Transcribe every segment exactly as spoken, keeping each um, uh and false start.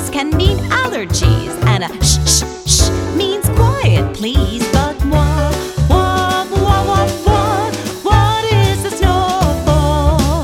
Snores can mean allergies, and a shh shh shh means quiet, please. But what, what, what, what, what, what is the snore for?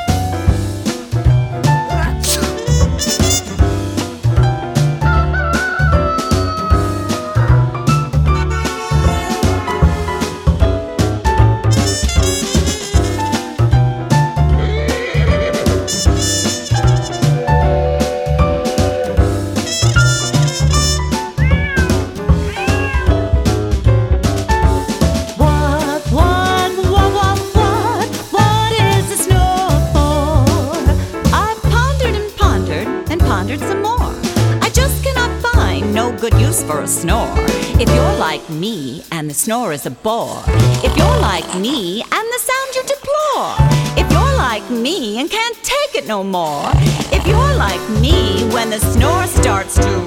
Some more. I just cannot find no good use for a snore. If you're like me and the snore is a bore, if you're like me and the sound you deplore, if you're like me and can't take it no more, if you're like me when the snore starts to